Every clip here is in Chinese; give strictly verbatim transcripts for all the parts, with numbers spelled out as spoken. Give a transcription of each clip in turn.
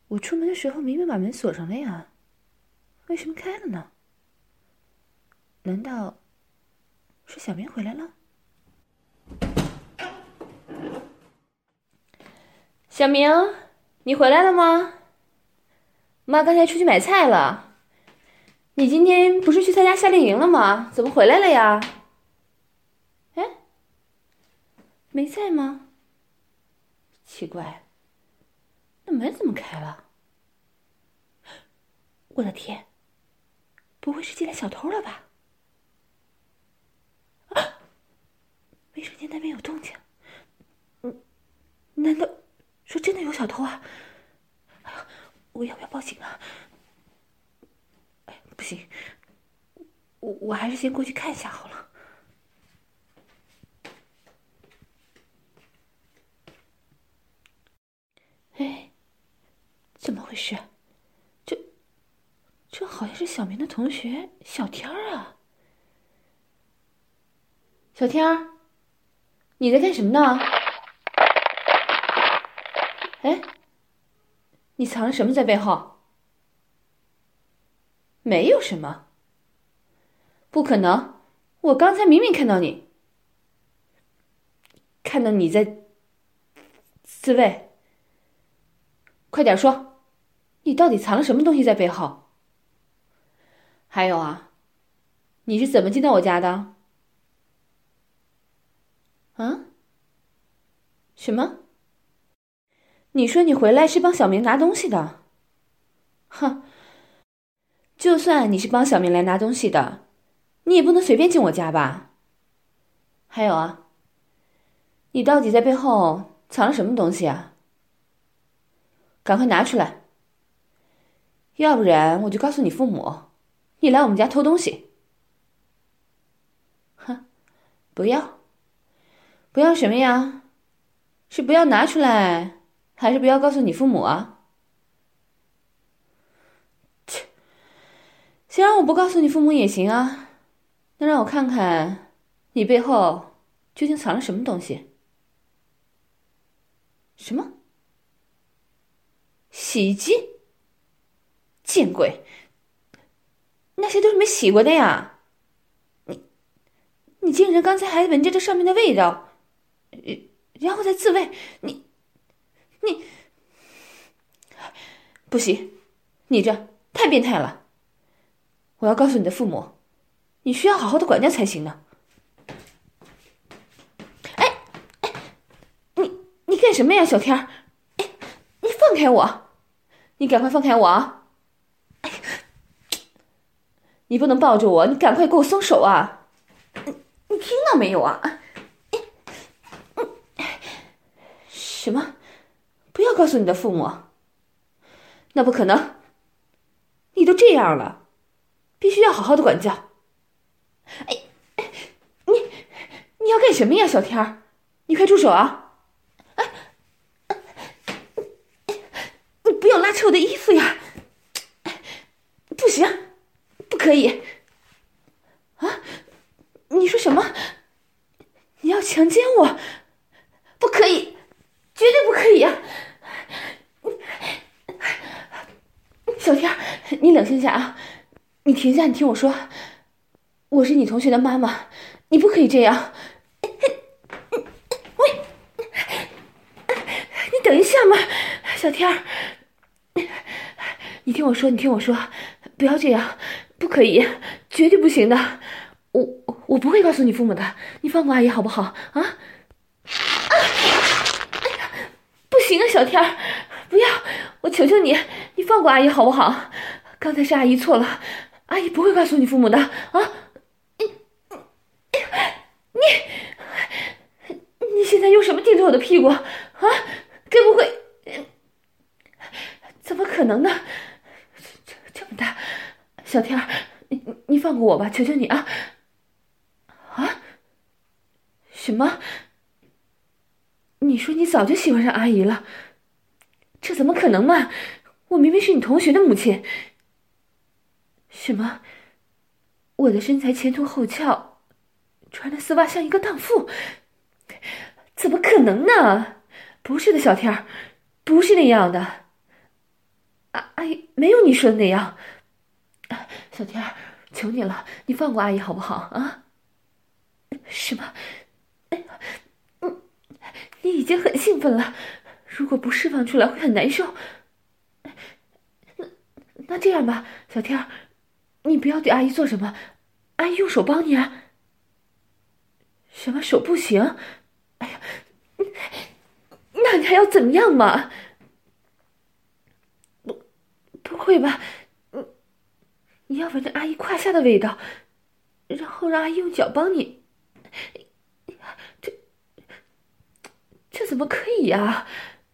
我出门的时候明明把门锁上了呀，为什么开了呢？难道是小明回来了？小明，你回来了吗？妈刚才出去买菜了。你今天不是去参加夏令营了吗？怎么回来了呀？哎，没在吗？奇怪，那门怎么开了？我的天，不会是进来小偷了吧？啊！卫生间那边有动静。嗯，难道说真的有小偷啊？哎呀，我要不要报警啊？哎，不行，我我还是先过去看一下好了。哎，怎么回事？这这好像是小明的同学小天儿啊。小天儿，你在干什么呢？哎，你藏了什么在背后？没有什么。不可能，我刚才明明看到你，看到你在自卫。快点说，你到底藏了什么东西在背后？还有啊，你是怎么进到我家的？啊？什么？你说你回来是帮小明拿东西的？哼，就算你是帮小明来拿东西的，你也不能随便进我家吧？还有啊，你到底在背后藏了什么东西啊？赶快拿出来，要不然我就告诉你父母，你来我们家偷东西。哼，不要，不要什么呀？是不要拿出来，还是不要告诉你父母啊？切，先让我不告诉你父母也行啊，那让我看看你背后究竟藏了什么东西。什么？洗衣机？见鬼！那些都是没洗过的呀！你你竟然刚才还闻着这上面的味道，然后再自慰，你你不行，你这太变态了！我要告诉你的父母，你需要好好的管教才行呢。哎哎，你你干什么呀，小天儿？哎，你放开我！你赶快放开我啊！哎，你不能抱着我，你赶快给我松手啊！你你听到没有啊？什么？不要告诉你的父母？那不可能！你都这样了，必须要好好的管教。哎，你你要干什么呀，小天儿？你快住手啊！哎，你不要拉扯我的衣服呀！不行，不可以！啊，你说什么？你要强奸我？不可以，绝对不可以呀！小天儿，你冷静下啊！你停下，你听我说，我是你同学的妈妈，你不可以这样。喂，你等一下嘛，小天儿，你听我说，你听我说，不要这样，不可以，绝对不行的。我我不会告诉你父母的，你放过阿姨好不好？啊啊！哎呀，不行啊，小天儿，不要，我求求你，你放过阿姨好不好？刚才是阿姨错了，阿姨不会告诉你父母的啊！你你你现在用什么盯着我的屁股啊？该不会？怎么可能呢？这这么大，小天儿，你你放过我吧，求求你啊！啊？什么？你说你早就喜欢上阿姨了？这怎么可能嘛？我明明是你同学的母亲。什么？我的身材前凸后翘，穿的丝袜像一个荡妇？怎么可能呢？不是的，小天儿，不是那样的。 阿姨没有你说的那样。小天儿，求你了，你放过阿姨好不好啊？什么？哎呀，嗯，你已经很兴奋了，如果不释放出来会很难受。那那这样吧，小天儿，你不要对阿姨做什么，阿姨用手帮你啊。什么手不行？哎呀，那你还要怎么样嘛？不，不会吧？你你要闻着阿姨胯下的味道，然后让阿姨用脚帮你？这这怎么可以呀？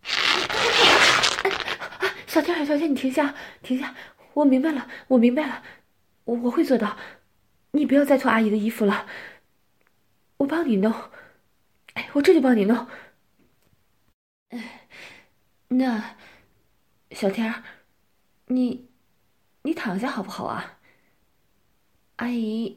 小天儿，小天，你停下，停下！我明白了，我明白了，我我会做到。你不要再脱阿姨的衣服了，我帮你弄。哎，我这就帮你弄。那小天儿，你你躺下好不好啊？阿姨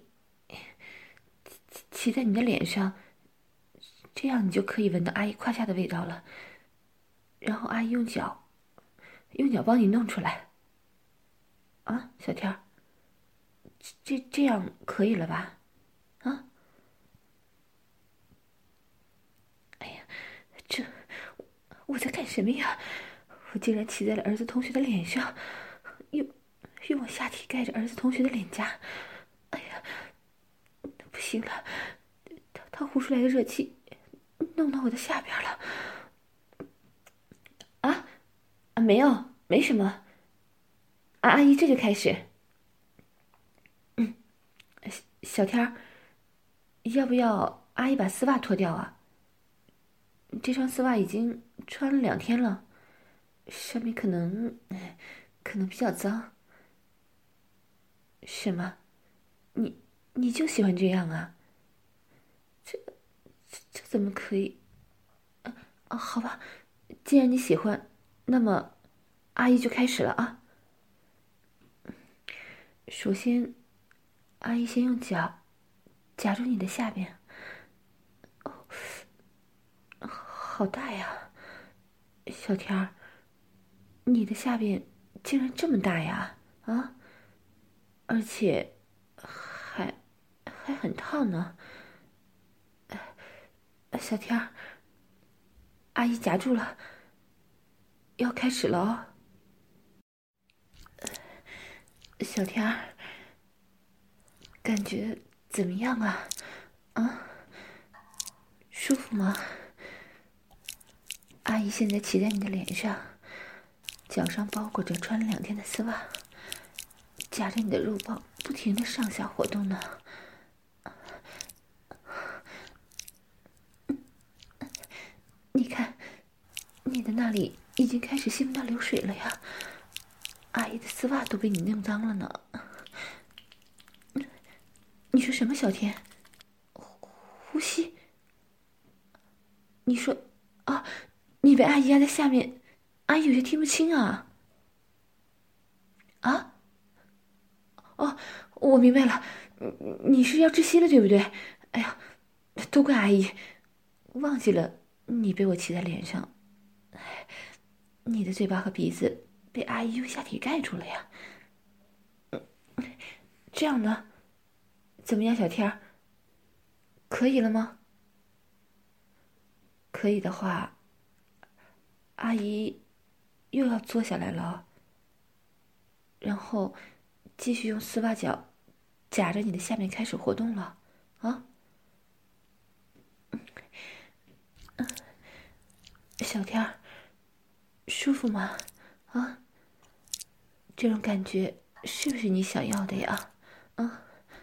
骑在你的脸上，这样你就可以闻到阿姨胯下的味道了。然后阿姨用脚，用脚帮你弄出来。啊，小天儿，这这样可以了吧？啊？哎呀，这我在干什么呀？我竟然骑在了儿子同学的脸上，用用我下体盖着儿子同学的脸颊。哎呀，不行了，他他呼出来的热气弄到我的下边了。啊啊，没有，没什么。啊，阿姨这就开始。嗯，小天儿，要不要阿姨把丝袜脱掉啊？这双丝袜已经穿了两天了，上面可能可能比较脏。什么？你你就喜欢这样啊？这这这怎么可以？啊啊，好吧，既然你喜欢，那么阿姨就开始了啊。首先，阿姨先用脚夹住你的下边。哦，好大呀，小天儿，你的下边竟然这么大呀？啊，而且还还很烫呢。小天儿，阿姨夹住了，要开始了哦。小天儿，感觉怎么样啊？啊，舒服吗？阿姨现在骑在你的脸上，脚上包裹着穿了两天的丝袜，夹着你的肉棒，不停的上下活动呢。你看，你的那里已经开始兴奋到流水了呀！阿姨的丝袜都被你弄脏了呢。你说什么，小天？呼吸？你说啊？你被阿姨压在下面，阿姨有些听不清啊。啊？哦，我明白了，你是要窒息了，对不对？哎呀，都怪阿姨，忘记了你被我骑在脸上，你的嘴巴和鼻子被阿姨用下体盖住了呀。这样呢？怎么样，小天儿？可以了吗？可以的话，阿姨又要坐下来了，然后继续用丝袜脚夹着你的下面开始活动了，啊？小天儿，舒服吗？啊？这种感觉是不是你想要的呀？啊？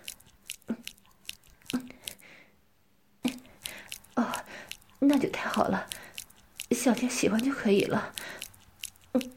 哦，那就太好了，小天喜欢就可以了。嗯，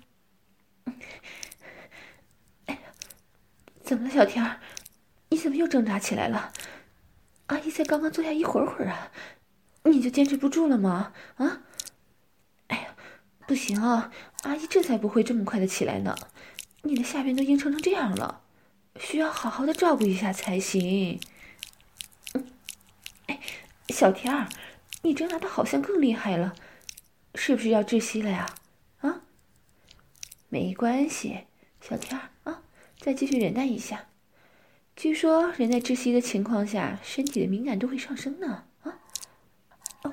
哎呀，怎么了，小天儿？你怎么又挣扎起来了？阿姨才刚刚坐下一会儿会儿啊，你就坚持不住了吗？啊？哎呀，不行啊，阿姨这才不会这么快的起来呢。你的下边都硬撑成这样了，需要好好的照顾一下才行。嗯，哎，小天儿，你挣扎的好像更厉害了，是不是要窒息了呀？啊？没关系， 小天儿啊，再继续忍耐一下。据说人在窒息的情况下，身体的敏感度会上升呢。啊，哦，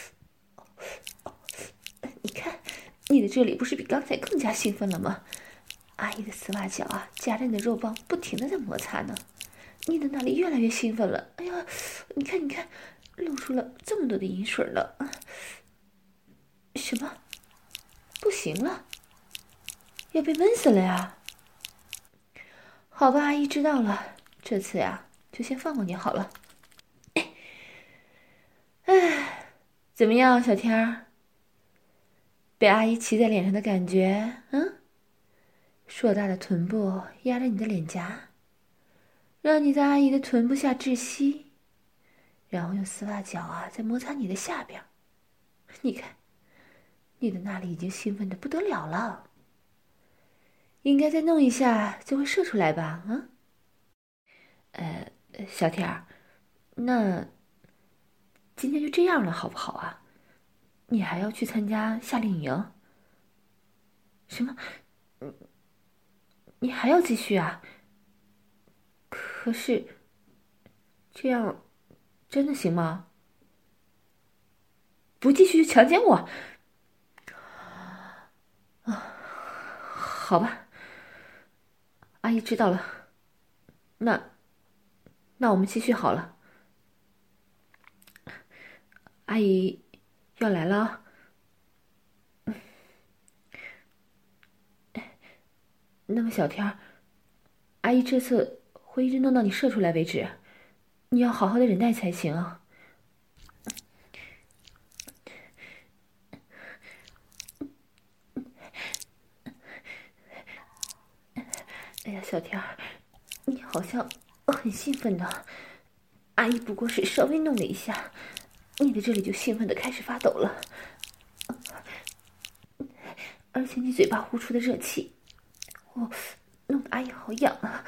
你看，你的这里不是比刚才更加兴奋了吗？阿姨的丝袜脚啊，夹着你的肉棒，不停的在摩擦呢。你的那里越来越兴奋了。哎呀，你看，你看，露出了这么多的银水了。什么？不行了，要被闷死了呀！好吧，阿姨知道了，这次呀，就先放过你好了。哎，怎么样，小天儿？被阿姨骑在脸上的感觉，嗯？硕大的臀部压着你的脸颊，让你在阿姨的臀部下窒息，然后用丝袜脚啊在摩擦你的下边。你看，你的那里已经兴奋的不得了了，应该再弄一下就会射出来吧？啊？呃，小天儿，那今天就这样了，好不好啊？你还要去参加夏令营？什么？你还要继续啊？可是，这样真的行吗？不继续就强奸我？啊，好吧，阿姨知道了。那，那我们继续好了。阿姨要来了。那么小天儿，阿姨这次会一直弄到你射出来为止，你要好好的忍耐才行啊。哎呀，小天儿，你好像很兴奋的。阿姨不过是稍微弄了一下，你的这里就兴奋的开始发抖了，而且你嘴巴呼出的热气，哦，弄得阿姨好痒啊！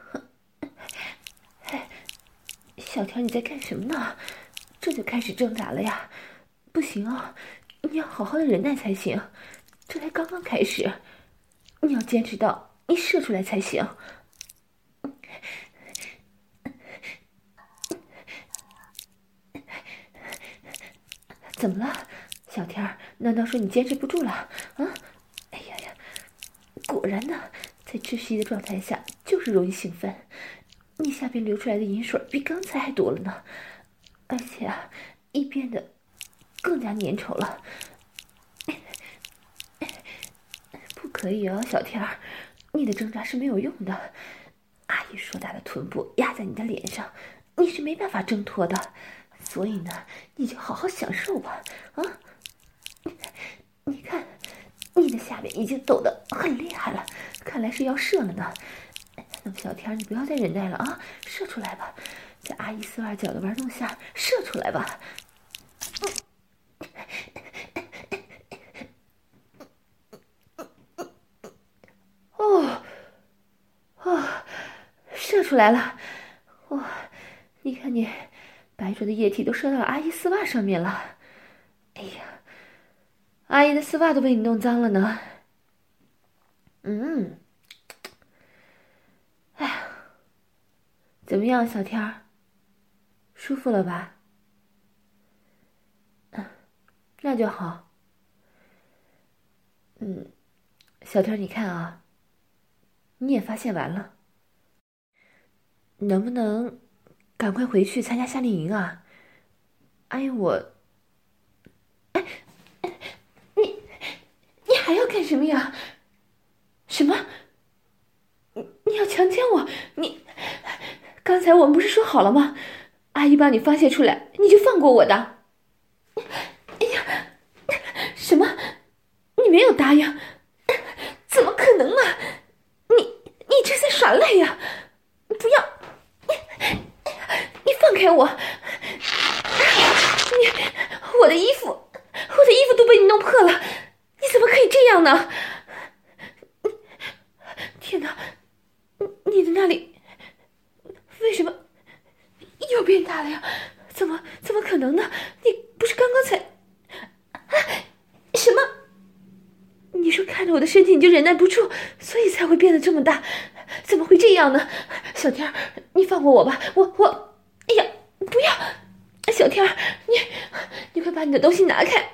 小天，你在干什么呢？这就开始挣扎了呀？不行啊，你要好好的忍耐才行，这才刚刚开始，你要坚持到你射出来才行。怎么了，小天儿？难道说你坚持不住了？啊？哎呀呀，果然呢，在窒息的状态下就是容易兴奋。你下边流出来的银水比刚才还多了呢，而且啊，一变得更加粘稠了。不可以哦，小天儿，你的挣扎是没有用的。阿姨硕大的臀部压在你的脸上，你是没办法挣脱的。所以呢，你就好好享受吧。啊，你看，你的下边已经抖得很厉害了，看来是要射了呢。那么小天，你不要再忍耐了啊，射出来吧，在阿姨丝袜脚的玩弄下射出来吧。哦，哦，射出来了！哇、哦，你看你白灼的液体都射到了阿姨丝袜上面了。哎呀，阿姨的丝袜都被你弄脏了呢。嗯。哎呀，怎么样，小天儿？舒服了吧？嗯，那就好。嗯，小天儿，你看啊，你也发现完了，能不能赶快回去参加夏令营啊？哎，我，哎，你你还要干什么呀？什么？你你要强奸我？你刚才我们不是说好了吗？阿姨把你发泄出来，你就放过我的。哎呀，什么？你没有答应？怎么可能啊？你你这在耍赖呀！不要！你你放开我！你我的衣服，我的衣服都被你弄破了，你怎么可以这样呢？天哪！你的那里为什么又变大了呀？怎么怎么可能呢？你不是刚刚才……啊，什么？你说看着我的身体你就忍忍耐不住，所以才会变得这么大。怎么会这样呢？小天儿，你放过我吧，我我，哎呀，不要！小天儿，你你快把你的东西拿开！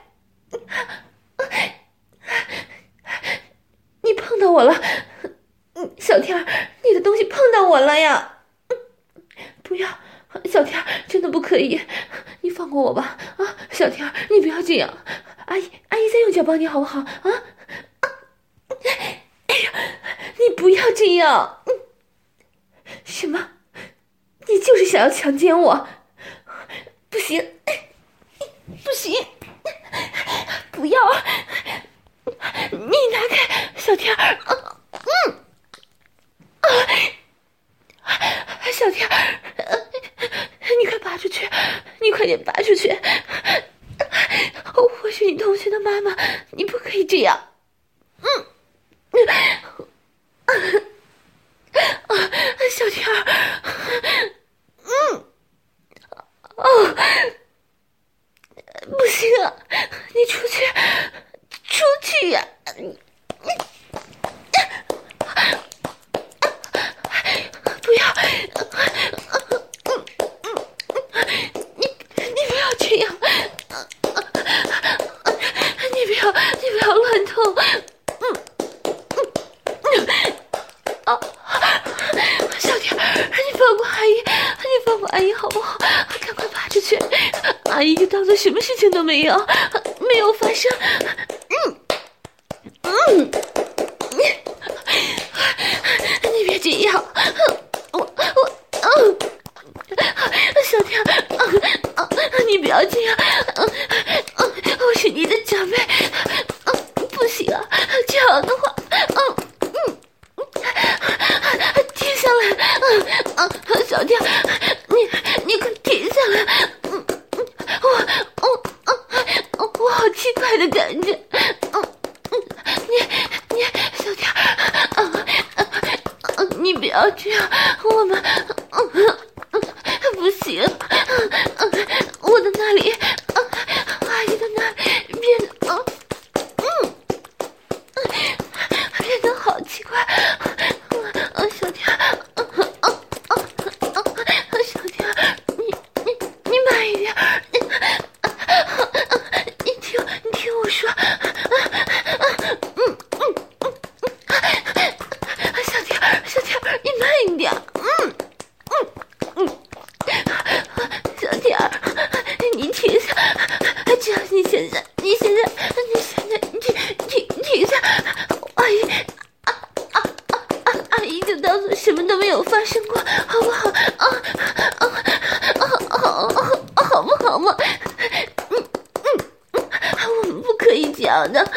你碰到我了，小天儿，你的东西碰到我了呀！不要，小天儿，真的不可以，你放过我吧！啊，小天儿，你不要这样，阿姨，阿姨再用脚帮你好不好？啊啊！哎呀，你不要这样！什么？你就是想要强奸我？不行，不行，不要！你拿开，小天儿！嗯，啊，小天儿，你快拔出去！你快点拔出去！我是你同学的妈妈，你不可以这样。嗯，啊，小天儿，嗯，哦，不行啊，你出去，出去呀！不要，你你不要这样，你不要你不要乱动，啊，小天儿，你放过阿姨，你放过阿姨好不好？赶快拔出去，阿姨就当做什么事情都没有，没有发生。嗯嗯，你你别这样，我我嗯，小天儿，啊啊，你不要这样，嗯嗯，我是你的长辈，嗯，不行啊，这样的话，嗯嗯。停下来！嗯嗯，小天，你你快停下来！嗯嗯，我我嗯我好奇怪的感觉。嗯嗯，你你小天，嗯嗯，你不要这样，我们嗯嗯不行，嗯嗯，我的那里，嗯，阿姨的那里变得嗯嗯变得好奇怪。啊，小天，啊啊啊啊！小天，你你你慢一点，你你听你听我说，啊啊嗯嗯嗯嗯，小天小天，你慢一点，嗯嗯嗯，小天，你停下，只要你现在你现在你现在你停停下，阿姨。阿姨就当做什么都没有发生过，好不好？啊啊啊好好好不好嘛？嗯嗯嗯，我们不可以这样的。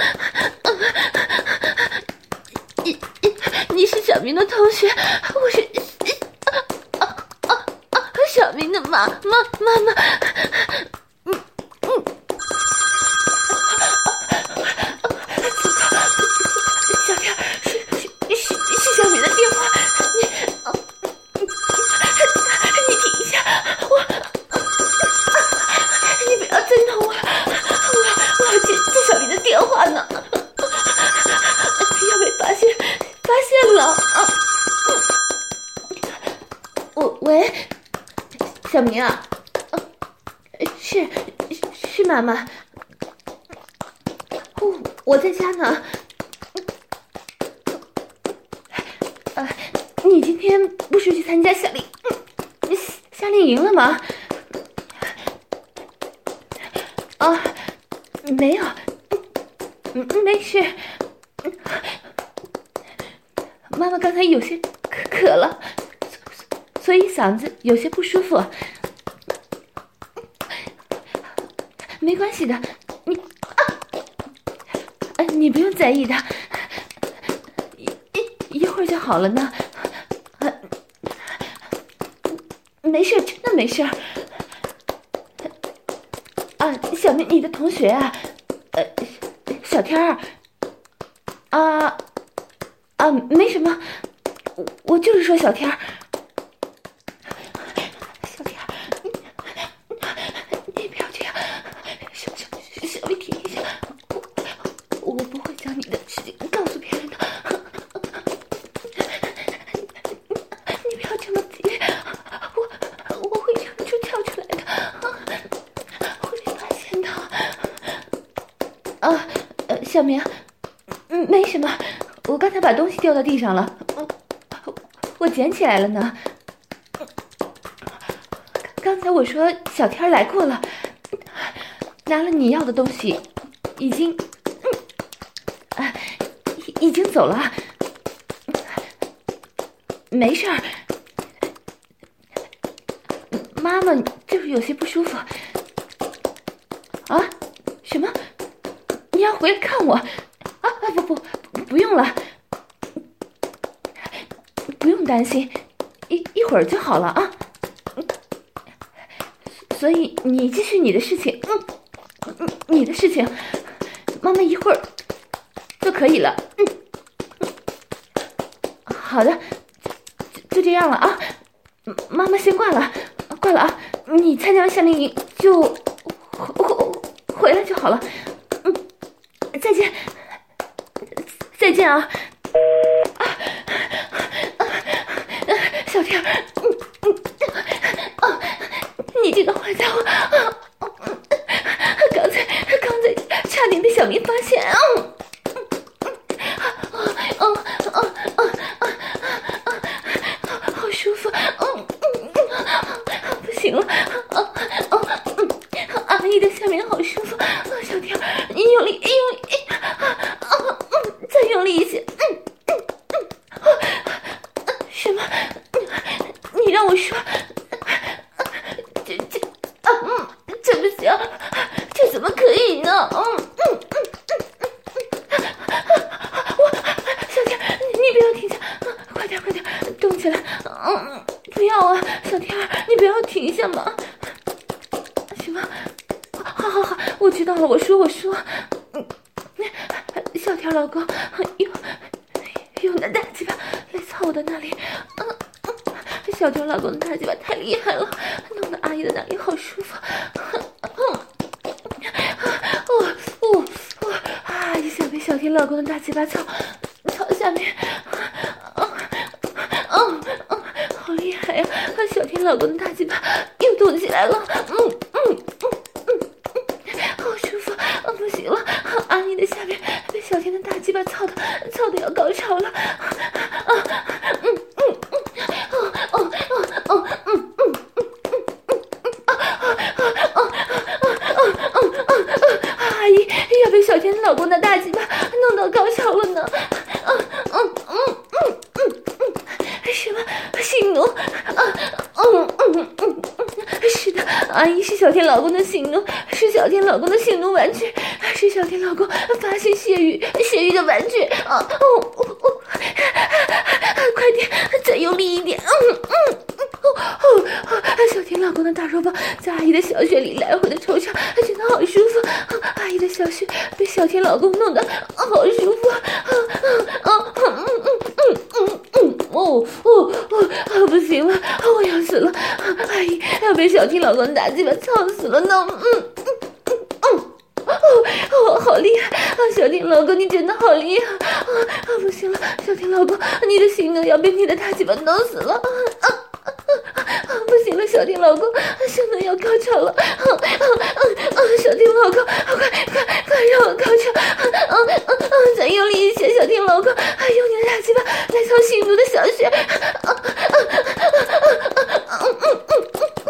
你你你是小明的同学，我是啊啊啊小明的妈妈妈妈。嗯嗯。小天，是是是是小明的电话，你啊，你停一下，我，你不要再弄我了，我我要接接小明的电话呢，要被发现发现了啊！我喂，小明啊，是是妈妈，我我在家呢。呃，你今天不是去参加夏令，嗯，夏令营了吗？啊，没有，嗯，没事。妈妈刚才有些渴渴了，所以嗓子有些不舒服。没关系的，你啊，呃，你不用在意的。一会儿就好了呢，呃，没事，真的没事。啊，小明，你的同学啊，呃，小天儿，啊啊，没什么，我我就是说小天儿，小天儿，你你不要这样，小小小明，停一下，我我不会将你的事情告诉别人的。 小明，嗯，没什么，我刚才把东西掉到地上了，我我捡起来了呢。刚才我说小天来过了，拿了你要的东西，已经，嗯，啊，已经走了，没事儿。妈妈就是有些不舒服。啊？什么？你要回来看我？啊啊不不不用了，不用担心，一一会儿就好了啊。所以你继续你的事情，嗯，你的事情，妈妈一会儿就可以了。嗯，好的，就就这样了啊。妈妈先挂了，挂了啊。你参加完夏令营就回回来就好了。嗯，再见，再见啊。啊啊啊！小天，嗯嗯啊，你这个坏家伙，啊啊、刚才刚才差点被小明发现啊！啊啊啊啊啊啊！好舒服，嗯嗯嗯，不行了，啊啊嗯，阿姨的下面好舒服，啊，小天，你用力用力，啊啊嗯，再用力一些，嗯嗯嗯，啊，什么？你让我说，这这啊嗯，这不行，这怎么可以呢？嗯嗯嗯嗯嗯，我小天，你不要停下，快点快点动起来，嗯，不要啊，小天，你不要停下嘛。什么？好好好，我知道了，我说我说，嗯，小天老公，用用那大鸡巴来操我的那里，嗯。小天老公的大鸡巴太厉害了，弄得阿姨的那里好舒服。嗯，哦哦哦，阿姨想被小天老公的大鸡巴操操下面，嗯嗯嗯，好厉害呀！小天老公的大鸡巴又动起来了，嗯嗯嗯嗯嗯，好舒服，啊不行了，阿姨的下面被小天的大鸡巴操的操的要高潮了，啊嗯嗯嗯。哦哦哦哦嗯嗯嗯嗯嗯啊啊啊啊啊啊！阿姨要被小天老公的大鸡巴弄到高潮了呢！嗯嗯嗯嗯嗯嗯，什么性奴？啊嗯嗯嗯嗯，是的，阿姨是小天老公的性奴，是小天老公的性奴玩具，是小天老公发泄泄欲泄欲的玩具啊！哦哦哦，快点，再用力一点！嗯嗯嗯哦哦哦！小天老公的大肉棒在阿姨的小穴里来回的抽插，真的好舒服。阿姨的小穴被小天老公弄得好舒服。啊啊啊嗯嗯嗯嗯嗯哦哦哦！不行了，我要死了！阿姨要被小天老公打鸡巴操死了呢！嗯嗯嗯嗯。哦哦，好厉害啊！小天老公，你真的好厉害啊！啊，不行了，小天老公，你的心呢要被你的大鸡巴弄死了！啊啊啊啊啊！不行了，小天老公，性能要高潮了！啊啊啊啊！小天老公，快快快让我高潮！啊啊啊啊！再用力一些，小天老公，用你的大鸡巴来操性奴的小穴！啊啊啊啊啊啊！嗯嗯嗯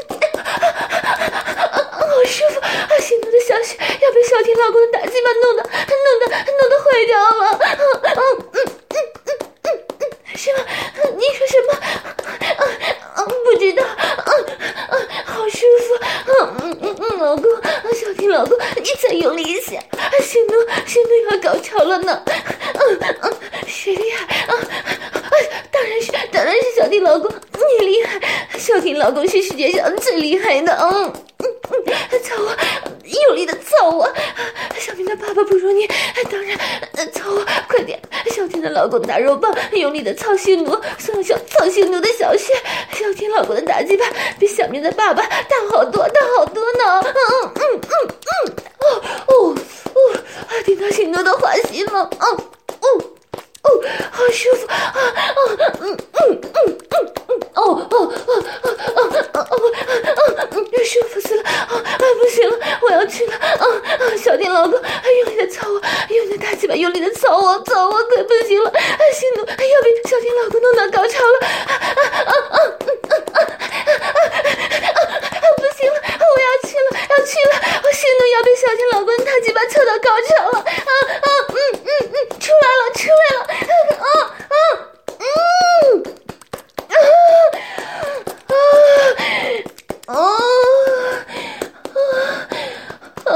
嗯。好舒服啊！性奴的小穴要被小天老公的大鸡巴弄得弄得弄得坏掉了！嗯嗯嗯嗯嗯嗯嗯，什么？你说什么？啊啊！不知道。嗯嗯，好舒服。嗯嗯嗯嗯，老公，小天老公，你再用力一些！性奴性奴要高潮了呢！嗯嗯，谁厉害啊？啊，当然是当然是小天老公，你厉害！小天老公是世界上最厉害的。嗯。嗯嗯，操我，用力的操我！小天的爸爸不如你，当然操我，快点！小天的老公大肉棒，用力的操性奴，操小操性奴的小穴。小天老公的大鸡巴比小明的爸爸大好多，大好多呢！嗯嗯嗯嗯，哦哦哦，听到性奴的话心了，嗯嗯。哦，好舒服啊！哦，嗯嗯嗯嗯嗯，哦哦哦哦哦哦哦哦，舒服死了！啊啊，不行了，我要去了。啊啊！小天老公，用力的操我，用力的大鸡巴，用力的操我，操我，快不行了！啊，心奴要被小天老公弄到高潮了！啊啊啊啊啊啊啊！不行了，我要去了，要去了！我心奴要被小天老公大鸡巴操到高潮了！啊啊嗯嗯嗯，出来了，出来了！啊啊嗯啊啊啊！啊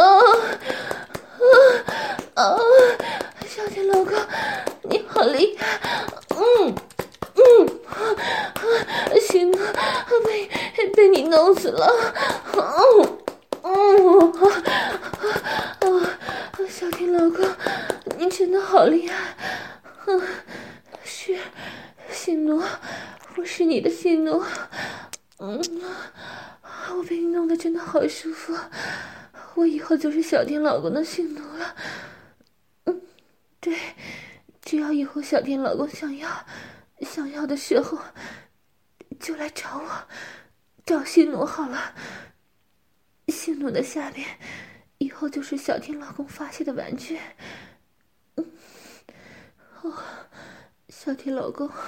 啊啊！小天老公，你好厉害！嗯嗯啊，行了，被被你弄死了！嗯嗯啊啊！小天老公，你真的好厉害！嗯，是性奴，我是你的性奴。嗯，我被你弄得真的好舒服。我以后就是小天老公的性奴了。嗯，对，只要以后小天老公想要想要的时候，就来找我，找性奴好了。性奴的下边，以后就是小天老公发泄的玩具。嗯，哦，小天老公。